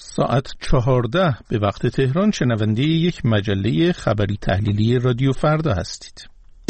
ساعت 14 به وقت تهران شنونده یک مجله خبری تحلیلی رادیو فردا هستید.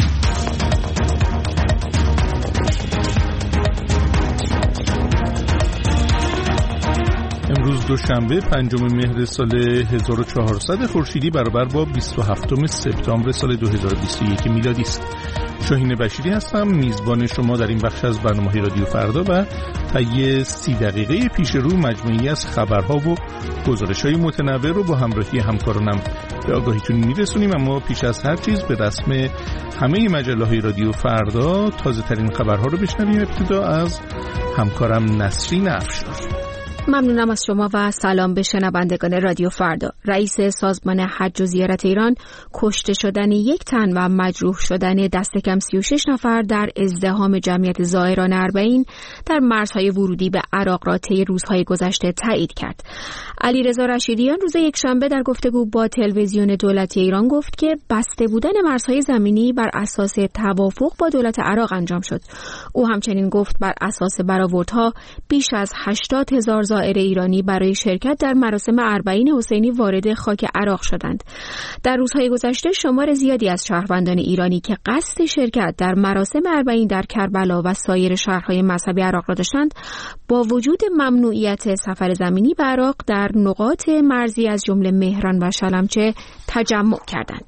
امروز دوشنبه 5 مهر سال 1400 خورشیدی برابر با 27 سپتامبر سال 2021 میلادی است. شاهین بشیری هستم، میزبان شما در این بخش از برنامه رادیو فردا و طی 30 دقیقه پیش رو مجموعی از خبرها و گزارش‌های متنوع رو با همراهی همکارانم به آگاهیتون میرسونیم. اما پیش از هر چیز به رسم همه مجله‌های رادیو فردا تازه ترین خبرها رو بشنویم. ابتدا از همکارم نسرین افشار. ممنونم از شما و سلام به شنوندگان رادیو فردا. رئیس سازمان حج و زیارت ایران کشته شدن 1 تن و مجروح شدن دست کم 36 نفر در ازدحام جمعیت زائران اربعین در مرزهای ورودی به عراق را طی روزهای گذشته تایید کرد. علیرضا رشیدیان روز یکشنبه در گفتگو با تلویزیون دولتی ایران گفت که بسته بودن مرزهای زمینی بر اساس توافق با دولت عراق انجام شد. او همچنین گفت بر اساس برآوردها بیش از 80,000 زائر ایرانی برای شرکت در مراسم اربعین حسینی وارد خاک عراق شدند. در روزهای گذشته شمار زیادی از شهروندان ایرانی که قصد شرکت در مراسم اربعین در کربلا و سایر شهرهای مذهبی عراق را داشتند، با وجود ممنوعیت سفر زمینی به عراق در نقاط مرزی از جمله مهران و شلمچه تجمع کردند.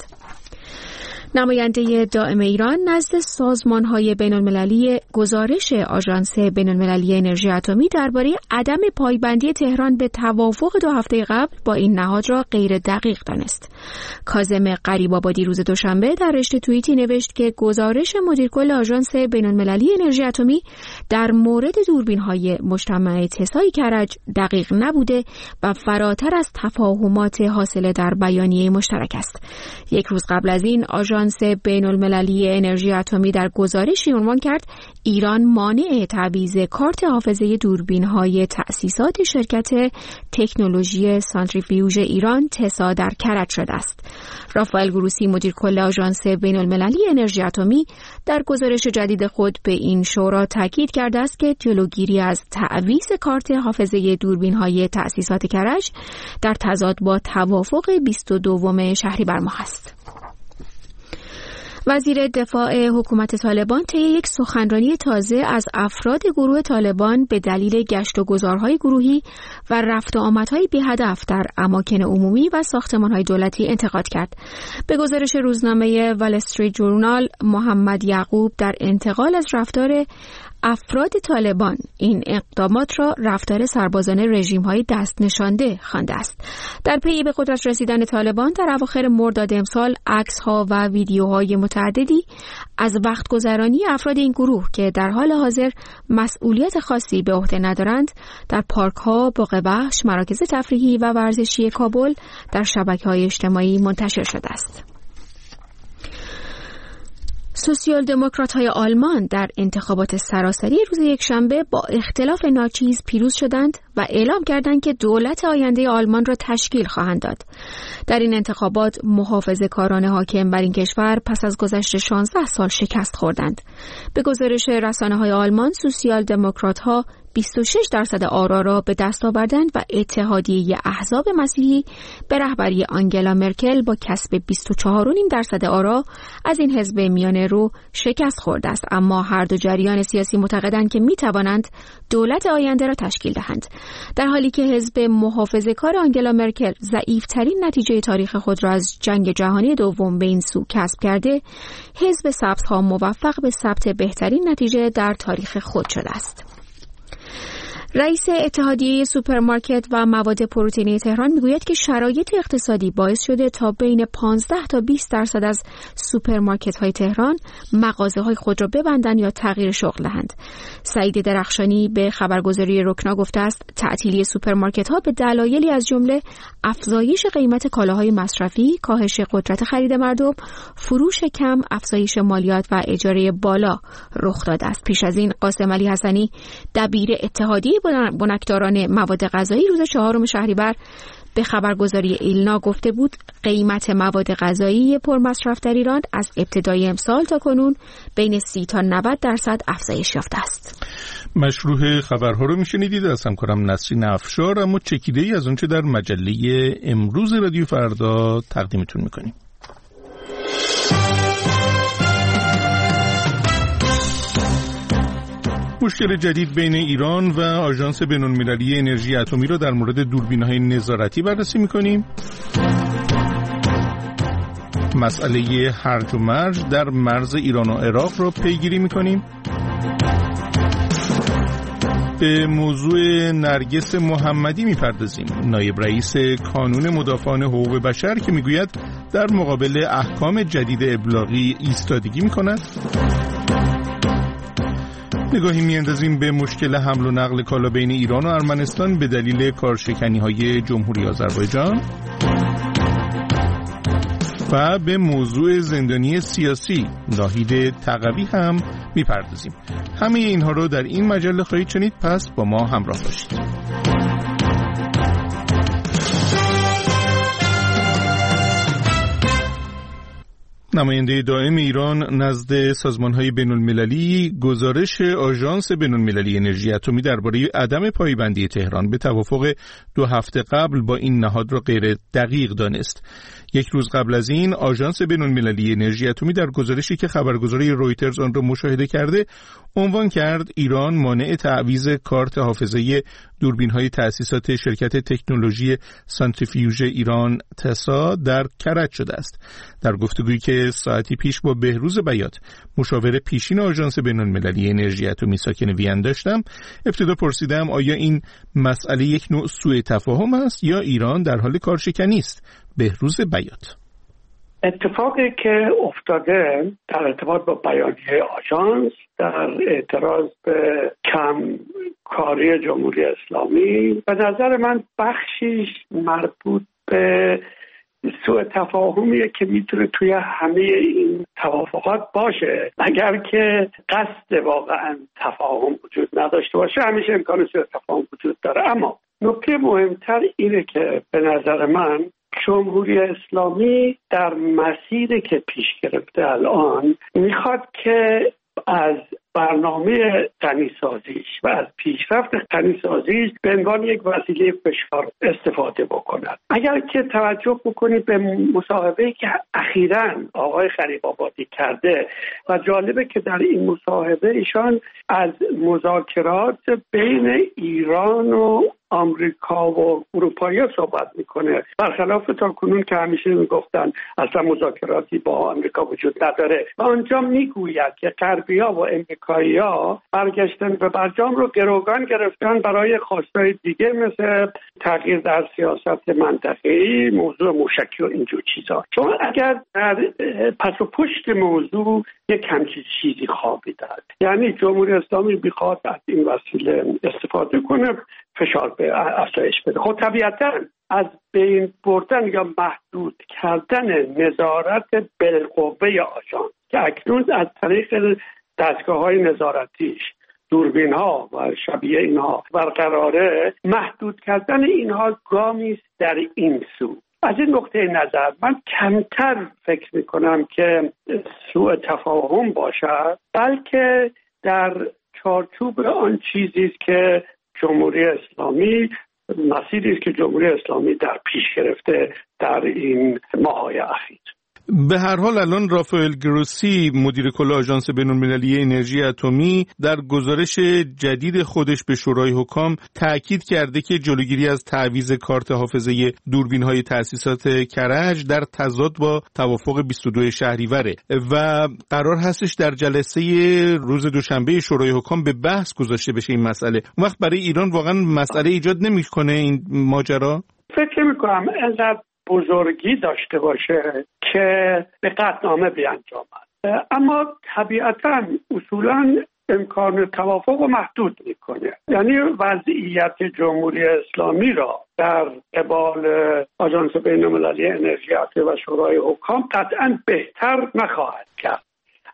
نماینده دائم ایران نزد سازمان‌های بین‌المللی گزارش آژانس بین‌المللی انرژی اتمی درباره عدم پایبندی تهران به توافق 2 هفته قبل با این نهاد را غیر دقیق دانست. کاظم غریب‌آبادی روز دوشنبه در رشته توییتی نوشت که گزارش مدیرکل آژانس بین‌المللی انرژی اتمی در مورد دوربین‌های مجتمع تسای کرج دقیق نبوده و فراتر از تفاهمات حاصل در بیانیه مشترک است. 1 روز قبل از این آژانس بین‌المللی انرژی اتمی در گزارشی عنوان کرد ایران مانع تعویض کارت حافظه دوربین‌های تأسیسات شرکت تکنولوژی سانتریفیوژ ایران تسا در کرج شده است. رافائل گروسی مدیر کل آژانس بین‌المللی انرژی اتمی در گزارش جدید خود به این شورا تاکید کرده است که جلوگیری از تعویض کارت حافظه دوربین‌های تأسیسات کرج در تضاد با توافق 22 شهریور ماه است. وزیر دفاع حکومت طالبان طی یک سخنرانی تازه از افراد گروه طالبان به دلیل گشت و گذارهای گروهی و رفت و آمدهای بی‌هدف در اماکن عمومی و ساختمان‌های دولتی انتقاد کرد. به گزارش روزنامه وال استریت جورنال، محمد یعقوب در انتقال از رفتار افراد طالبان این اقدامات را رفتار سربازان رژیم‌های دست نشانده خوانده است. در پی به قدرت رسیدن طالبان در اواخر مرداد امسال عکس‌ها و ویدیوهای متعددی از وقت‌گذرانی افراد این گروه که در حال حاضر مسئولیت خاصی به عهده ندارند در پارک‌ها، باغ‌وحش، مراکز تفریحی و ورزشی کابل در شبکه‌های اجتماعی منتشر شده است. سوسیال دموکرات‌های آلمان در انتخابات سراسری روز یکشنبه با اختلاف ناچیز پیروز شدند و اعلام کردند که دولت آینده آلمان را تشکیل خواهند داد. در این انتخابات محافظه‌کاران حاکم بر این کشور پس از گذشت 16 سال شکست خوردند. به گزارش رسانه‌های آلمان، سوسیال دموکرات‌ها 26% آرا را به دست آوردند و اتحادیه احزاب مسیحی به رهبری آنگلا مرکل با کسب 24.5% آرا از این حزب میانه رو شکست خورده است. اما هر دو جریان سیاسی معتقدند که میتوانند دولت آینده را تشکیل دهند. در حالی که حزب محافظه‌کار آنگلا مرکل ضعیف‌ترین نتیجه تاریخ خود را از جنگ جهانی دوم به این سو کسب کرده، حزب سبزها موفق به ثبت بهترین نتیجه در تاریخ خود شده است. رئیس اتحادیه سوپرمارکت و مواد پروتئینی تهران میگوید که شرایط اقتصادی باعث شده تا بین 15 تا 20% از سوپرمارکت‌های تهران مغازه‌های خود را ببندند یا تغییر شغل دهند. سعید درخشانی به خبرگزاری رکنا گفته است تعطیلی سوپرمارکت‌ها به دلایلی از جمله افزایش قیمت کالاهای مصرفی، کاهش قدرت خرید مردم، فروش کم، افزایش مالیات و اجاره بالا رخ داده است. پیش از این قاسم علی حسنی دبیر اتحادیه بنکداران مواد غذایی روز 4 شهریور به خبرگزاری ایلنا گفته بود قیمت مواد غذایی پرمصرف در ایران از ابتدای امسال تا کنون بین 30 تا 90% افزایش یافته است. مشروح خبرها رو میشنیدید از همکارم نسرین افشار، اما چکیده‌ای از اونچه در مجله امروز رادیو فردا تقدیمتون میکنیم. مشکل جدید بین ایران و آژانس بین‌المللی انرژی اتمی را در مورد دوربین‌های نظارتی بررسی می‌کنیم. مسئله هرج و مرج در مرز ایران و عراق را پیگیری می‌کنیم. به موضوع نرگس محمدی می‌پردازیم، نایب رئیس کانون مدافعان حقوق بشر که می‌گوید در مقابل احکام جدید ابلاغی ایستادگی می‌کند. نگاهی میاندازیم به مشکل حمل و نقل کالا بین ایران و ارمنستان به دلیل کارشکنی‌های جمهوری آذربایجان و به موضوع زندانی سیاسی ناهید تقوی هم میپردازیم. همه اینها رو در این مجله خواهید شنید، پس با ما همراه باشید. نماینده دائم ایران نزد سازمان‌های بین‌المللی گزارش آژانس بین‌المللی انرژی اتمی درباره عدم پایبندی تهران به توافق 2 هفته قبل با این نهاد را غیر دقیق دانست. یک روز قبل از این آژانس بین‌المللی انرژی اتمی در گزارشی که خبرگزاری رویترز آن را مشاهده کرده عنوان کرد ایران مانع تعویض کارت حافظه دوربین‌های تأسیسات شرکت تکنولوژی سانتریفیوژ ایران تسا در کرج شده است. در گفتگویی که ساعتی پیش با بهروز بیات مشاور پیشین آژانس بین‌المللی انرژی اتمی ساکن وین داشتم، ابتدا پرسیدم آیا این مسئله یک نوع سوء تفاهم است یا ایران در حال کارشکنی است. بهروز بیات: اتفاقی که افتاده در ارتباط با بیانیه آژانس در اعتراض به کم کاری جمهوری اسلامی به نظر من بخشیش مربوط به سوء تفاهمیه که میتونه توی همه این توافقات باشه، اگر که قصد واقعا تفاهم وجود نداشته باشه همیشه امکان سوء تفاهم وجود داره. اما نکته مهمتر اینه که به نظر من جمهوری اسلامی در مسیری که پیش گرفته الان میخواد که از برنامه غنی‌سازیش و از پیشرفت غنی‌سازیش به عنوان یک وسیله فشار استفاده بکند. اگر که توجه بکنید به مصاحبه‌ای که اخیراً آقای غریب‌آبادی کرده و جالبه که در این مصاحبه ایشان از مذاکرات بین ایران و آمریکا و اروپایی‌ها صحبت میکنه، برخلاف تا کنون که همیشه میگفتن اصلا مذاکراتی با آمریکا وجود نداره. و آنجا میگوید که غربی‌ها و امریکایی‌ها برگشتن و برجام رو گروگان گرفتن برای خواستای دیگه مثل تغییر در سیاست منطقه‌ای، موضوع موشکی و اینجور چیزا. چون اگر در پس و پشت موضوع یک همچین چیزی خوابیده است، یعنی جمهوری اسلامی بخواد از این وسیله استفاده کنه فشار به افزایش بده. خب طبیعتاً از بین بردن یا محدود کردن نظارت بالقوه آژانس که اکنون از طریق دستگاه‌های نظارتیش دوربین ها و شبیه اینها برقراره، محدود کردن اینها گامی است در این سو. از این نقطه نظر من کمتر فکر میکنم که سوء تفاهم باشد، بلکه در چارچوب آن چیزی است که جمهوری اسلامی مسیری است که جمهوری اسلامی در پیش گرفته در این ماه‌های اخیر. به هر حال الان رافائل گروسی مدیر کل آژانس بین‌المللی انرژی اتمی در گزارش جدید خودش به شورای حکام تأکید کرده که جلوگیری از تعویض کارت حافظه دوربین‌های تأسیسات کرج در تضاد با توافق 22 شهریوره و قرار هستش در جلسه روز دوشنبه شورای حکام به بحث گذاشته بشه این مسئله. اون وقت برای ایران واقعا مسئله ایجاد نمی‌کنه این ماجرا؟ فکر می‌کنم اینقدر بزرگی داشته باشه که به قطعنامه بیانجامد، اما طبیعتاً اصولاً امکان توافق رو محدود میکنه. یعنی وضعیت جمهوری اسلامی را در قبال آژانس بین‌المللی انرژی اتمی و شورای حکام قطعاً بهتر نخواهد کرد.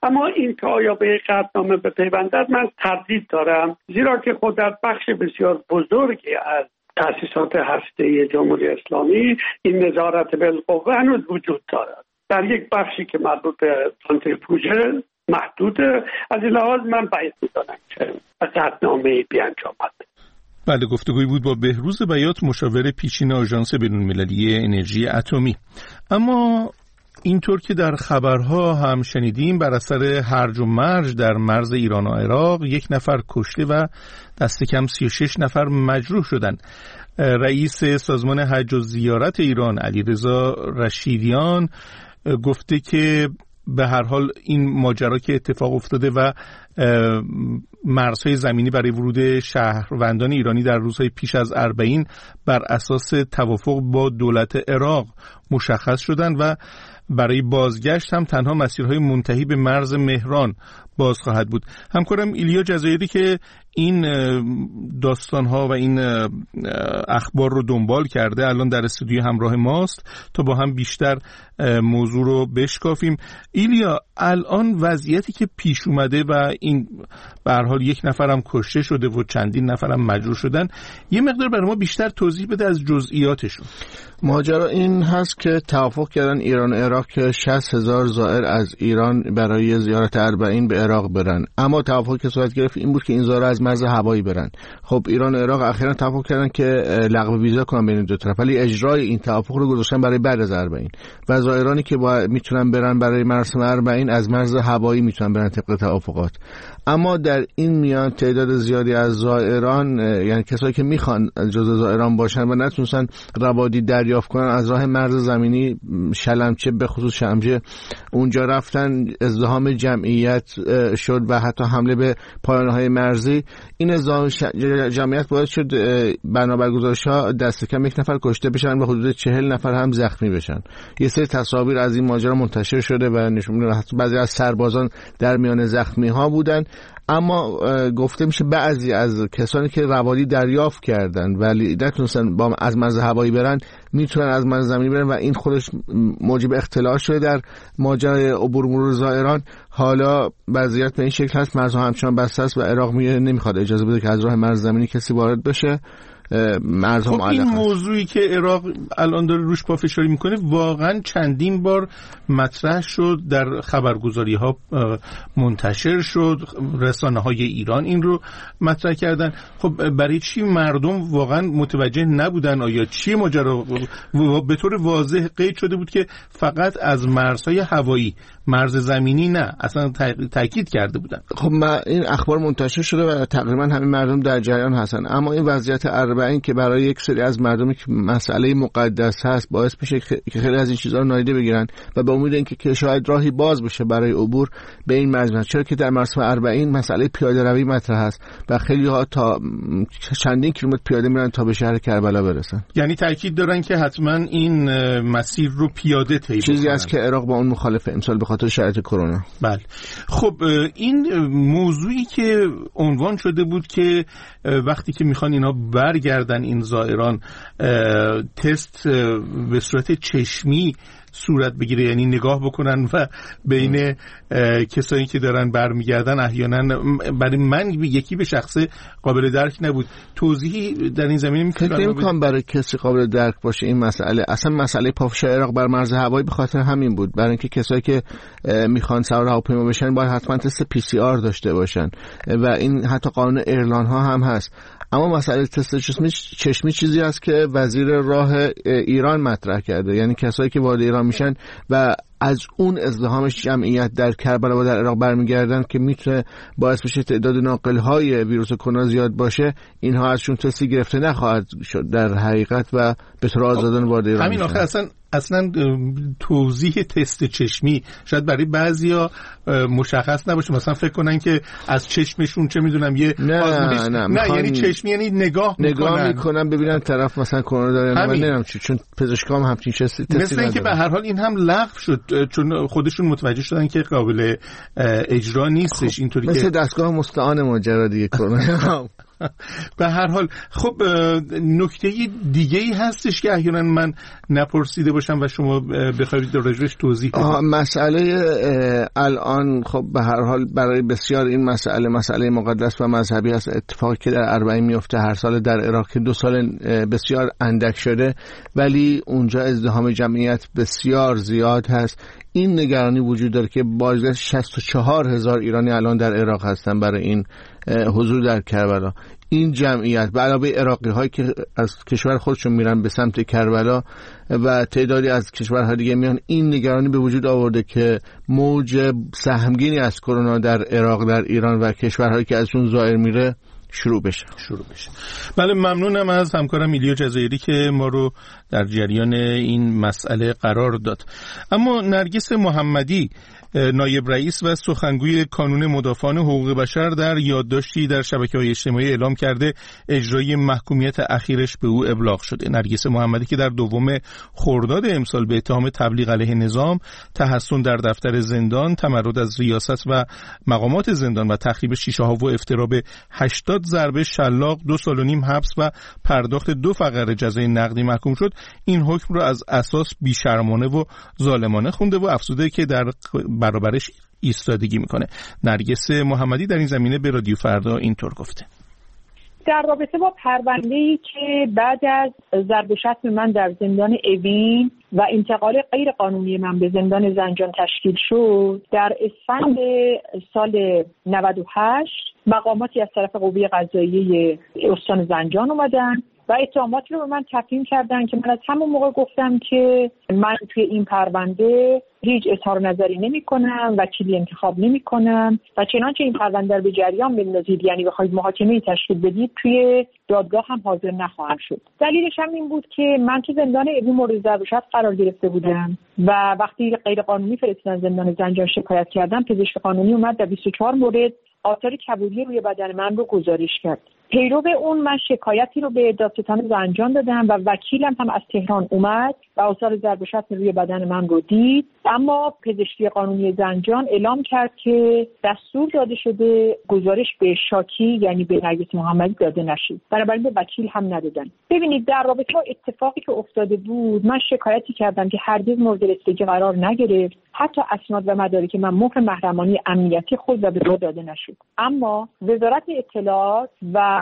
اما این که آیا به قطعنامه بپیوندد من تردید دارم، زیرا که خود در بخش بسیار بزرگی از تأسیسات هسته‌ای جمهوری اسلامی این نظارت بالقوه هنوز وجود دارد. در یک بخشی که مربوط به سانتریفوژ محدوده. از این لحاظ من باید می‌دانم که قطعنامه بیانجامد. بله، گفتگویی بود با بهروز بیات، مشاور پیشین آژانس بین‌المللی انرژی اتمی. اما اینطور که در خبرها هم شنیدیم، بر اثر هرج و مرج در مرز ایران و عراق 1 نفر کشته و دست کم 36 نفر مجروح شدند. رئیس سازمان حج و زیارت ایران علیرضا رشیدیان گفته که به هر حال این ماجرا که اتفاق افتاده و مرزهای زمینی برای ورود شهروندان ایرانی در روزهای پیش از اربعین بر اساس توافق با دولت عراق مشخص شدند و برای بازگشت هم تنها مسیرهای منتهی به مرز مهران باز خواهد بود. همکارم ایلیا جزایری که این داستانها و این اخبار رو دنبال کرده الان در استودیو همراه ماست تا با هم بیشتر موضوع رو بشکافیم. ایلیا، الان وضعیتی که پیش اومده و این به هر حال 1 نفرم کشته شده و چندین نفرم مجروح شدن، یه مقدار برای ما بیشتر توضیح بده از جزئیاتشون. ماجرا این هست که توافق کردن ایران و عراق که 60,000 زائر از ایران برای زیارت اربعین به عراق برن، اما توافقی که صورت گرفت این بود که این زائر از مرز هوایی برن. خب ایران و عراق اخیراً توافق کردن که لغو ویزا کنن بین دو طرف، ولی اجرای این توافق رو گذاشتن برای بعد از اربعین و زائرانی که میتونن برن برای مراسم اربعین از مرز هوایی میتونن برن طبق توافقات. اما در این میان تعداد زیادی از زائران، یعنی کسایی که میخوان جزو زائران باشن و نتونستن روادی دریافت کنن، از راه مرز زمینی شلمچه به خصوص شمجه اونجا رفتن. ازدحام جمعیت شد و حتی حمله به پایانه‌های مرزی. این ازدحام جمعیت باعث شد بنابر گزارش‌ها دست کم 1 نفر کشته بشن و حدود 40 نفر هم زخمی بشن. یه سری تصاویر از این ماجرا منتشر شده و نشون میده بعضی از سربازان در میان زخمی‌ها بودن. اما گفته میشه بعضی از کسانی که روادی دریافت کردن ولی نتونستن از مرز هوایی برن میتونن از مرز زمینی برن و این خودش موجب اختلال شده در ماجرای عبور مرور زائران. حالا وضعیت به این شکل هست، مرزها همچنان بسته است و عراق نمیخواد اجازه بده که از راه مرز زمینی کسی وارد بشه. خب این موضوعی که عراق الان داره روش پافشاری میکنه واقعا چندین بار مطرح شد، در خبرگزاری ها منتشر شد، رسانه های ایران این رو مطرح کردن. خب برای چی مردم واقعا متوجه نبودن؟ آیا چی ماجرا؟ به طور واضح قید شده بود که فقط از مرزهای هوایی، مرز زمینی نه، اصلا تاکید کرده بودن. خب این اخبار منتشر شده و تقریبا همه مردم در جریان هستن. اما این وضعیت اربعین که برای یک سری از مردمی که مسئله مقدس هست باعث میشه که خیلی از این چیزها رو نادیده بگیرن و به امید اینکه شاید راهی باز بشه برای عبور به این مرز. چرا که در مراسم اربعین مسئله پیاده روی مطرح است و خیلی ها تا چندین کیلومتر پیاده میرن تا به شهر کربلا برسن. یعنی تاکید دارن که حتما این مسیر رو پیاده طی کنن. چیزی است که عراق با اون مخالفه امسال به خاطر شرایط کرونا. بله. خب این موضوعی که عنوان شده بود که وقتی که میخوان اینا برگردن این زائران تست به صورت چشمی صورت بگیره، یعنی نگاه بکنن و بین کسایی که دارن برمیگردن احیانا برای من یکی به شخصه قابل درک نبود. توضیحی در این زمینه میتونم برای کسی قابل درک باشه این مسئله. اصلا مسئله پافشاری عراق بر مرز هوایی به خاطر همین بود، برای اینکه کسایی که میخوان سوار هواپیما بشن باید حتما تست PCR داشته باشن و این حتی قانون ایرلان ها هم هست. اما مسئله تست چشمی چیزی است که وزیر راه ایران مطرح کرده، یعنی کسایی که وارد ایران میشن و از اون ازدحام جمعیت در کربلا و در عراق برمیگردن که میتونه باعث بشه تعداد ناقل‌های ویروس کرونا زیاد باشه، اینها ازشون تستی گرفته نخواهد شد در حقیقت و به طور آزادانه وارد ایران همین آخه اصلا توضیح تست چشمی شاید برای بعضیا مشخص نباشه، مثلا فکر کنن که از چشمشون چه میدونم یه آزمایش نه یعنی چشمی یعنی نگاه میکنن ببینن طرف مثلا کرونا داره یا نمیدونم چون پزشکام همچین تستی مثل اینکه به هر حال این هم لغو شد چون خودشون متوجه شدن که قابل اجرا نیستش. اینطوری مثل دستگاه مستعان ماجرا دیگه کرونا به هر حال خب نکته دیگه ای هستش که احیانا من نپرسیده باشم و شما بخواید راجعش توضیح بدید. مسئله الان خب به هر حال برای بسیار این مسئله مقدس و مذهبی است. اتفاقی که در اربعین میفته هر سال در عراق که 2 سال بسیار اندک شده، ولی اونجا ازدحام جمعیت بسیار زیاد هست. این نگرانی وجود داره که بازگشت 64,000 ایرانی الان در عراق هستن برای این حضور در کربلا. این جمعیت به علاوه عراقی هایی که از کشور خودشون میرن به سمت کربلا و تعدادی از کشورهای دیگه میان، این نگرانی به وجود آورده که موج سهمگینی از کرونا در عراق، در ایران و کشورهایی که ازشون زائر میره شروع بشه. بله، ممنونم از همکارم ایلیا جزایری که ما رو در جریان این مسئله قرار داد. اما نرگس محمدی، نایب رئیس و سخنگوی کانون مدافعان حقوق بشر، در یادداشتی در شبکه‌های اجتماعی اعلام کرده اجرای محکومیت اخیرش به او ابلاغ شده. نرگس محمدی که در 2 خرداد امسال به اتهام تبلیغ علیه نظام، تحصن در دفتر زندان، تمرد از ریاست و مقامات زندان و تخریب شیشه‌ها و افترا به 80 ضربه شلاق، 2 سال و نیم حبس و پرداخت 2 فقره جزای نقدی محکوم شد. این حکم را از اساس بیشرمانه و ظالمانه خونده و افزوده که در برابرش ایستادگی میکنه. نرگس محمدی در این زمینه به رادیو فردا اینطور گفته: در رابطه با پرونده‌ای که بعد از ضرب و شتم من در زندان اوین و انتقال غیر قانونی من به زندان زنجان تشکیل شد، در اسفند سال 98 مقاماتی از طرف قوه قضاییه استان زنجان اومدن و اتهاماتی رو به من تفهیم کردن که من از همون موقع گفتم که من توی این پرونده هیچ اظهار نظری نمی کنم، وکیلی انتخاب نمی کنم و چنانچه این پرونده رو به جریان بندازید، یعنی بخواید محاکمه تشکیل بدید، توی دادگاه هم حاضر نخواهم شد. دلیلش هم این بود که من تو زندان اوین مورد ضرب و شتم قرار گرفته بودم و وقتی غیر قانونی فرستادن زندان زنجان شکایت کردم، پزشک قانونی اومد و 24 مورد آثار کبودی روی بدن من رو گزارش کرد. پیرو به اون من شکایتی رو به دادستان زنجان دادم و وکیلم هم از تهران اومد و آثار ضرب و شتم روی بدن من رو دید، اما پزشکی قانونی زنجان اعلام کرد که دستور داده شده گزارش به شاکی، یعنی به نرگس محمدی، داده نشد. بنابراین به وکیل هم ندادن. ببینید، در رابطه با اتفاقی که افتاده بود من شکایتی کردم که هرگز مورد رسیدگی قرار نگرفت، حتی اسناد و مدارک من مهر محرمانی امنیتی خود و به ما داده نشد. اما وزارت اطلاعات و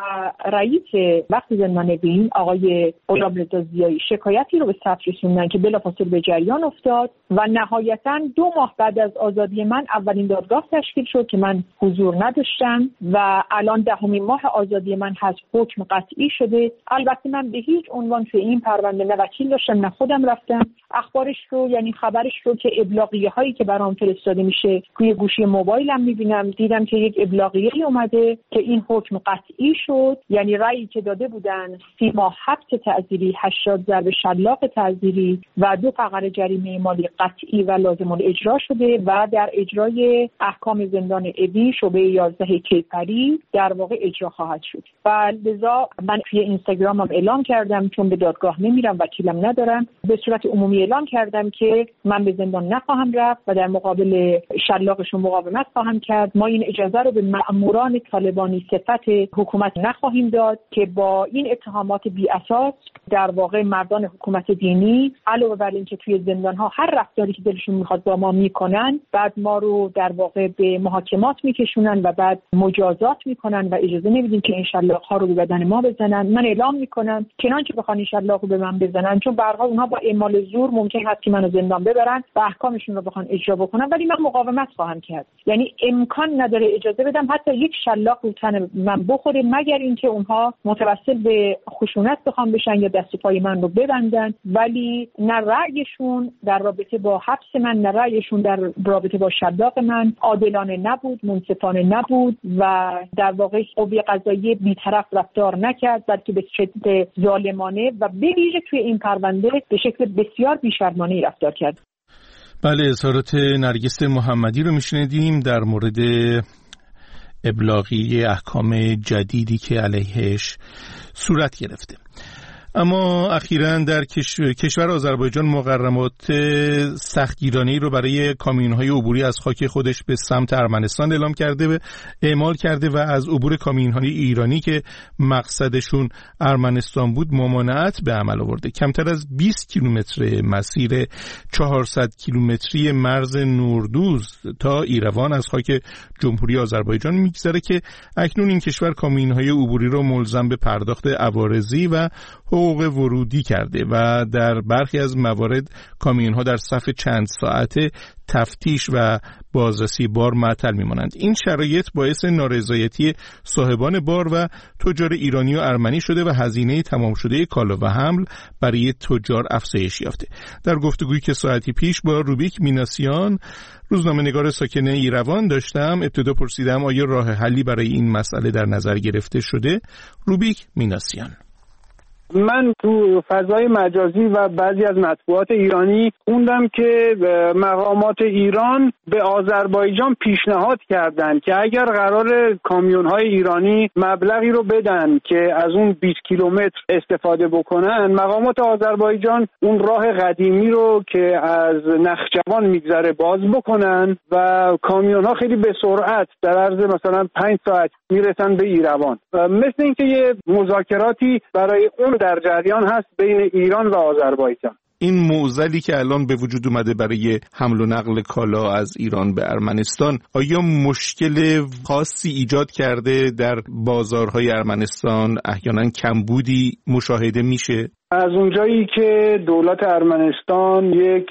رئیس وقت زندان اوین آقای غلامرضا ضیایی شکایتی رو به ثبت رسوندن که بلافاصله به جریان افتاد و نهایتاً 2 ماه بعد از آزادی من اولین دادگاه تشکیل شد که من حضور نداشتم و الان 10مین ماه آزادی من هست، حکم قطعی شده. البته من به هیچ عنوان توی این پرونده نه وکیل داشتم نه خودم رفتم. اخبارش رو، یعنی خبرش رو که ابلاغیه هایی که برام فرستاده میشه توی گوشی موبایلم میبینم، دیدم که یک ابلاغیه اومده که این حکم قطعی شد، یعنی رأیی که داده بودن 30 ماه حبس تعزیری، 80 ضرب شلاق تعزیری و 2 فقره جریمه مالی قطعی و لازم الاجرا شده و در اجرای احکام زندان اوین شعبه 11 کیپری در واقع اجرا خواهد شد. و لذا من توی اینستاگرامم اعلام کردم، چون به دادگاه نمیرم، وکیلم ندارم، به صورت عمومی اعلام کردم که من به زندان نخواهم رفت و در مقابل شلاقشون مقاومت خواهم کرد. ما این اجازه رو به مأموران طالبانی صفت حکومت نخواهیم داد که با این اتهامات بی اساس در واقع مردان حکومت دینی علاوه بر اینکه توی زندان‌ها هر رفتاری که دلشون میخواد با ما میکنن، بعد ما رو در واقع به محاکمات میکشونن و بعد مجازات میکنن و اجازه نمیدیم که این شلاق‌ها رو به بدن ما بزنن. من اعلام میکنم چنانچه بخوان این شلاق رو به من بزنن، چون به هر حال اونها با اعمال زور ممکن هست که منو زندان ببرن و احکامشون رو بخوان اجرا بکنن، ولی من مقاومت خواهم کرد. یعنی امکان نداره اجازه بدم حتی یک شلاق رو تن من بخوره، مگر اینکه اونها متوسل به خشونت بخوام بشن یا دست و پای من رو ببندن. ولی نه رأیشون در رابطه با حبس من، نه رأیشون در رابطه با شلاق من عادلانه نبود، منصفانه نبود و در واقع قوه قضاییه بی‌طرف رفتار نکرد، بلکه به شکل ظالمانه و به ویژه توی این پرونده به شکل بسیار بی‌شرمانه‌ای رفتار کرد. بله، اظهارات نرگس محمدی رو میشنیدیم در مورد ابلاغی احکام جدیدی که علیهش صورت گرفته. اما اخیراً در کشور آذربایجان مقررات سختگیرانه‌ای رو برای کامیون‌های عبوری از خاک خودش به سمت ارمنستان اعمال کرده و از عبور کامیون‌های ایرانی که مقصدشون ارمنستان بود ممانعت به عمل آورده. کمتر از 20 کیلومتر مسیر 400 کیلومتری مرز نوردوز تا ایروان از خاک جمهوری آذربایجان میگذره که اکنون این کشور کامیون‌های عبوری رو ملزم به پرداخت عوارضی و حقوق ورودی کرده و در برخی از موارد کامیون‌ها در صف چند ساعته تفتیش و بازرسی بار معطل می‌مانند. این شرایط باعث نارضایتی صاحبان بار و تجار ایرانی و ارمنی شده و هزینه تمام شده کالا و حمل برای تجار افزایش یافته. در گفتگویی که ساعتی پیش با روبیک میناسیان، روزنامه‌نگار ساکن ایروان داشتم، ابتدا پرسیدم آیا راه حلی برای این مسئله در نظر گرفته شده. روبیک میناسیان: من تو فضای مجازی و بعضی از مطبوعات ایرانی خوندم که مقامات ایران به آذربایجان پیشنهاد کردن که اگر قرار کامیون‌های ایرانی مبلغی رو بدن که از اون 20 کیلومتر استفاده بکنن، مقامات آذربایجان اون راه قدیمی رو که از نخجوان میگذره باز بکنن و کامیون‌ها خیلی به سرعت در عرض مثلا 5 ساعت میرسن به ایروان. مثل اینکه یه مذاکراتی برای اون در جریان هست بین ایران و آذربایجان. این معضلی که الان به وجود اومده برای حمل و نقل کالا از ایران به ارمنستان، آیا مشکل خاصی ایجاد کرده در بازارهای ارمنستان؟ احیانا کمبودی مشاهده میشه؟ از اونجایی که دولت ارمنستان یک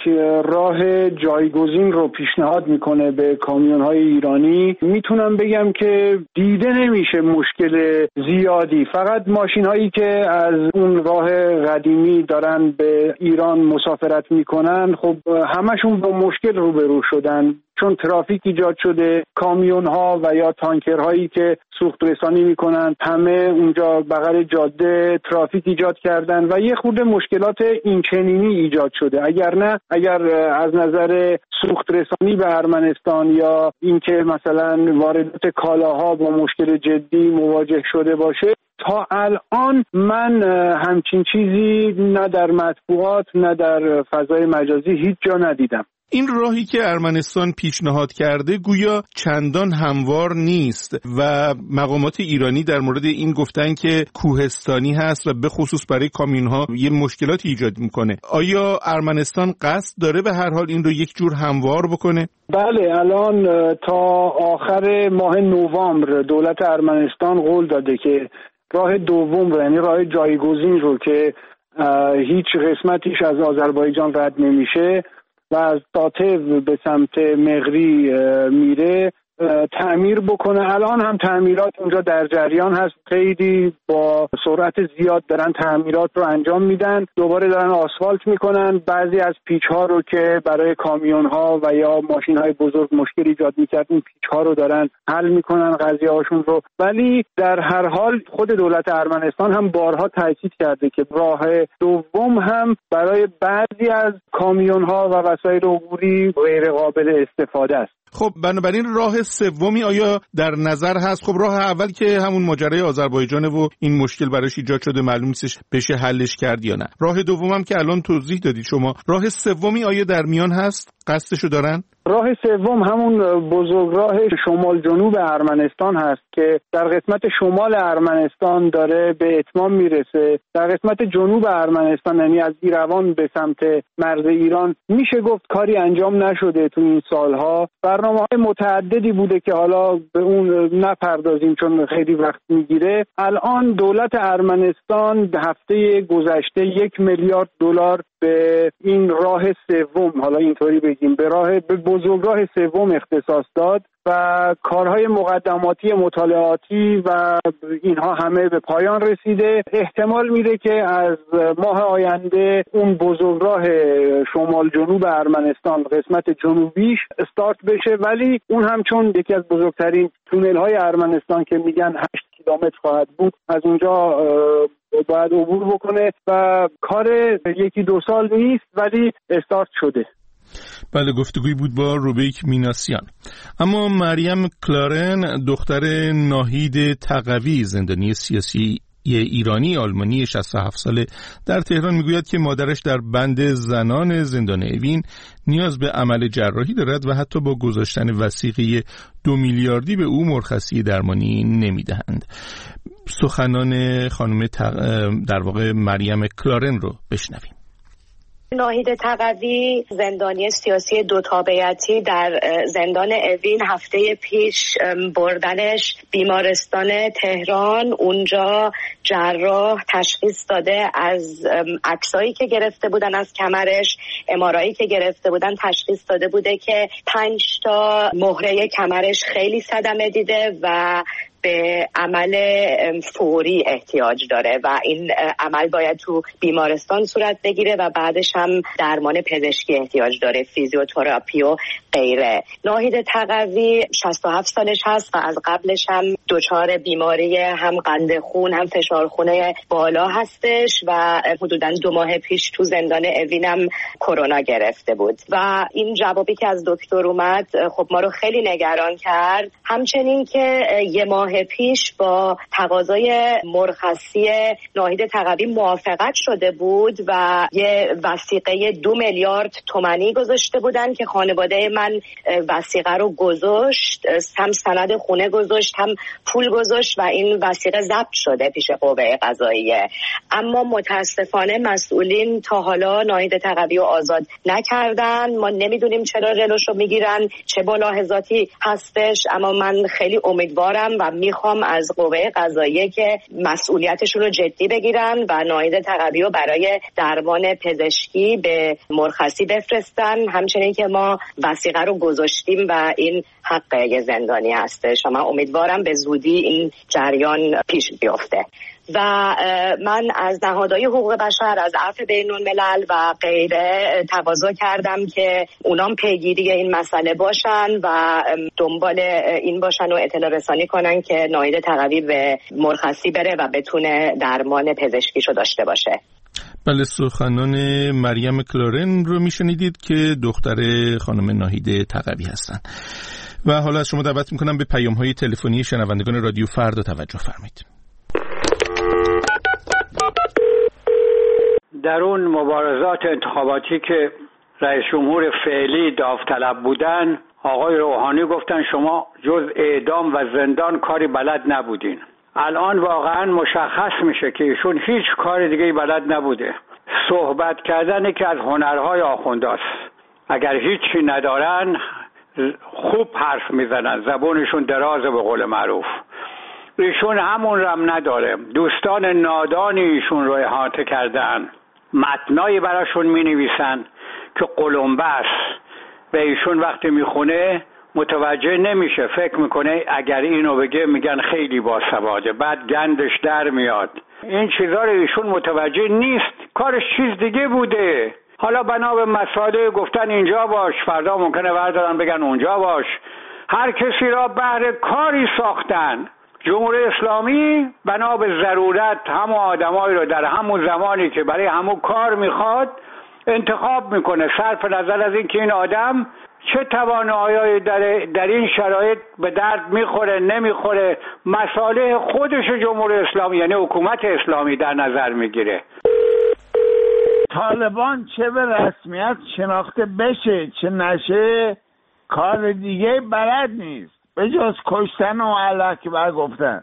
راه جایگزین رو پیشنهاد میکنه به کامیون‌های ایرانی، میتونم بگم که دیده نمیشه مشکل زیادی. فقط ماشین‌هایی که از اون راه قدیمی دارن به ایران مسافرت میکنن، خب همشون با مشکل روبرو شدن، چون ترافیک ایجاد شده. کامیون‌ها و یا تانکرهایی که سوخت رسانی میکنن همه اونجا بغل جاده ترافیک ایجاد کردن و یه خورده مشکلات اینچنینی ایجاد شده. اگر از نظر سوخت رسانی به ارمنستان یا اینکه مثلا واردات کالاها با مشکل جدی مواجه شده باشه، تا الان من همچین چیزی نه در مطبوعات نه در فضای مجازی هیچ جا ندیدم. این راهی که ارمنستان پیشنهاد کرده گویا چندان هموار نیست و مقامات ایرانی در مورد این گفتن که کوهستانی هست و به خصوص برای کامیون‌ها یه مشکلاتی ایجاد میکنه. آیا ارمنستان قصد داره به هر حال این رو یک جور هموار بکنه؟ بله، الان تا آخر ماه نوامبر دولت ارمنستان قول داده که راه دوم رو، یعنی راه جایگزین رو که هیچ قسمتیش از آذربایجان رد نمیشه و از تاتو به سمت مغری میره، تعمیر بکنه. الان هم تعمیرات اونجا در جریان هست، خیلی با سرعت زیاد دارن تعمیرات رو انجام میدن، دوباره دارن آسفالت میکنن. بعضی از پیچ ها رو که برای کامیون ها و یا ماشین های بزرگ مشکل ایجاد میکرد، اون پیچ ها رو دارن حل میکنن قضیه هاشون رو. ولی در هر حال خود دولت ارمنستان هم بارها تاکید کرده که راه دوم هم برای بعضی از کامیون ها و وسایل عبوری غیر قابل استفاده است. خب بنابراین راه سومی آیا در نظر هست؟ خب راه اول که همون ماجرای آذربایجان و این مشکل براش ایجاد شده، معلوم نیستش بشه حلش کرد یا نه. راه دومم که الان توضیح دادید شما، راه سومی آیا در میان هست؟ قصدشو دارن؟ راه سوم همون بزرگراه شمال جنوب ارمنستان هست که در قسمت شمال ارمنستان داره به اتمام میرسه. در قسمت جنوب ارمنستان، یعنی از ایروان به سمت مرز ایران، میشه گفت کاری انجام نشده تو این سالها. برنامه‌های متعددی بوده که حالا به اون نپردازیم چون خیلی وقت میگیره. الان دولت ارمنستان هفته گذشته 1 میلیارد دلار به این راه سوم، حالا اینطوری بگیم، به بزرگراه سوم اختصاص داد و کارهای مقدماتی مطالعاتی و اینها همه به پایان رسیده. احتمال میره که از ماه آینده اون بزرگراه شمال جنوب ارمنستان قسمت جنوبیش استارت بشه، ولی اون هم چون یکی از بزرگترین تونل های ارمنستان که میگن 8 کیلومتر خواهد بود، از اونجا باید عبور بکنه و کار 1-2 سال نیست ولی استارت شده. بله، گفتگویی بود با روبیک میناسیان. اما مریم کلارن، دختر ناهید تقوی، زندانی سیاسی ایرانی آلمانی 67 ساله در تهران میگوید که مادرش در بند زنان زندان اوین نیاز به عمل جراحی دارد و حتی با گذاشتن وثیقه 2 میلیاردی به او مرخصی درمانی نمیدهند. سخنان خانم در واقع مریم کلارن رو بشنویم. ناهید تقوی زندانی سیاسی 2 تابعیتی در زندان اوین هفته پیش بردنش بیمارستان تهران. اونجا جراح تشخیص داده از عکسایی که گرفته بودن از کمرش، ام‌آرآیی که گرفته بودن، تشخیص داده بوده که 5 تا مهره کمرش خیلی صدمه دیده و به عمل فوری احتیاج داره و این عمل باید تو بیمارستان صورت بگیره و بعدش هم درمان پزشکی احتیاج داره، فیزیوتراپی و غیره. ناهید تقوی 67 سالش هست و از قبلش هم دچار بیماری هم قند خون هم فشار خون بالا هستش و حدوداً 2 ماه پیش تو زندان اوین هم کرونا گرفته بود و این جوابی که از دکتر اومد خب ما رو خیلی نگران کرد. همچنین که 1 ماه پیش با تقاضای مرخصی ناهید تقوی موافقت شده بود و یه وثیقه 2 میلیارد تومانی گذاشته بودن که خانواده من وثیقه رو گذاشت، هم سند خونه گذاشت هم پول گذاشت و این وثیقه ضبط شده پیش قوه قضاییه. اما متاسفانه مسئولین تا حالا ناهید تقوی رو آزاد نکردن. ما نمیدونیم چرا جلوشو میگیرن، چه ملاحظاتی هستش، اما من خیلی امیدوارم و میخوام از قوه قضاییه که مسئولیتشون رو جدی بگیرن و ناهید تقوی رو برای درمان پزشکی به مرخصی بفرستن. همچنین که ما وثیقه رو گذاشتیم و این حق یه زندانی هستش و من امیدوارم به زودی این جریان پیش بیفته. و من از نهادهای حقوق بشر، از عفو بین‌الملل و غیره تقاضا کردم که اونام پیگیری این مسئله باشن و دنبال این باشن و اطلاع رسانی کنن که ناهید تقوی به مرخصی بره و بتونه درمان پزشکیشو داشته باشه. بله، سخنان مریم کلارن رو میشنیدید که دختر خانم ناهید تقوی هستن. و حالا از شما دعوت میکنم به پیام‌های تلفنی شنوندگان رادیو فردا توجه فرمایید. در اون مبارزات انتخاباتی که رئیس جمهور فعلی داوطلب بودن، آقای روحانی گفتن شما جز اعدام و زندان کاری بلد نبودین. الان واقعا مشخص میشه که ایشون هیچ کار دیگه بلد نبوده. صحبت کردن که از هنرهای آخونداست. اگر هیچی ندارن خوب حرف میزنن، زبونشون درازه به قول معروف. ایشون همون رم نداره. دوستان نادانی ایشون رو احاطه کردن، متنایی براشون می نویسن که قلمبه است و ایشون وقتی میخونه متوجه نمیشه، فکر میکنه اگر اینو بگه میگن خیلی باسواده، بعد گندش در میاد. این چیزا رو ایشون متوجه نیست، کارش چیز دیگه بوده. حالا بنا به مسائل گفتن اینجا باش، فردا ممکنه بردارن بگن اونجا باش. هر کسی را بهر کاری ساختن. جمهوری اسلامی بنا به ضرورت همون آدمایی رو در همون زمانی که برای همون کار میخواد انتخاب میکنه، صرف نظر از اینکه این آدم چه توانایی در این شرایط به درد میخوره نمیخوره، مصالح خودش جمهوری اسلامی یعنی حکومت اسلامی در نظر میگیره. طالبان چه به رسمیت شناخته بشه چه نشه کار دیگه بلد نیست به جز کشتن و علکی برگفتن.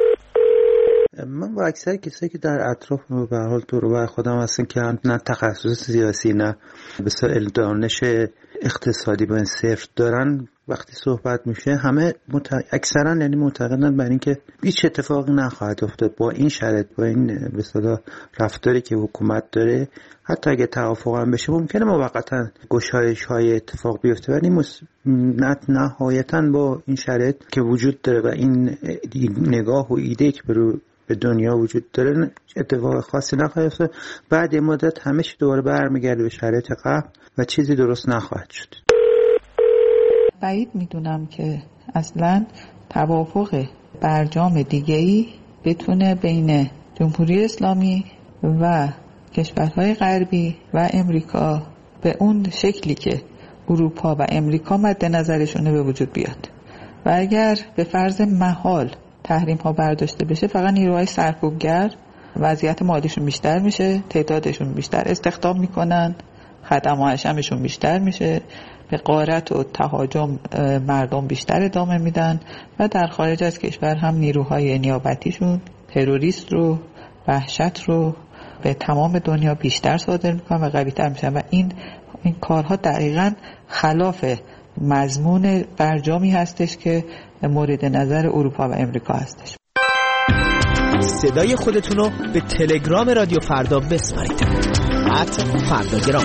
من با اکثر کسایی که در اطراف به هر حال دور و بر خودم هستن که نه تخصص سیاسی نه بسیار دانش اقتصادی به صرف دارن، وقتی صحبت میشه همه اکثرا یعنی معتقدن بر این که هیچ اتفاقی نخواهد افتاد با این شرط، با این به اصطلاح رفتاری که حکومت داره. حتی اگه توافق هم بشه ممکنه موقتا گشایش های اتفاق بیفته، ولی نهایتا با این شرط که وجود داره و این نگاه و ایده که به دنیا وجود داره اتفاق خاصی نخواهد افتاد. بعد یه مدت همه چی دوباره برمیگرده به شرایط قبل و چیزی درست نخواهد شد. بعید میدونم که اصلا توافق برجام دیگه‌ای بتونه بین جمهوری اسلامی و کشورهای غربی و امریکا به اون شکلی که اروپا و امریکا مد نظرشونه به وجود بیاد. و اگر به فرض محال تحریم ها برداشته بشه فقط نیروهای سرکوبگر وضعیت مالیشون بیشتر میشه، تعدادشون بیشتر استخدام میکنن، خدمه و حشمشون بیشتر میشه، به غارت و تهاجم مردم بیشتر ادامه میدن و در خارج از کشور هم نیروهای نیابتیشون تروریست رو، وحشت رو به تمام دنیا بیشتر صادر میکنن و قوی‌تر میشن و این کارها دقیقاً خلاف مضمون برجامی هستش که مورد نظر اروپا و امریکا هستش. صدای خودتون رو به تلگرام رادیو فردا بسپارید. @فرداگرام.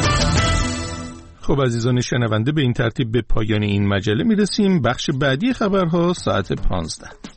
خب عزیزان شنونده، به این ترتیب به پایان این مجله میرسیم. بخش بعدی خبرها ساعت 15.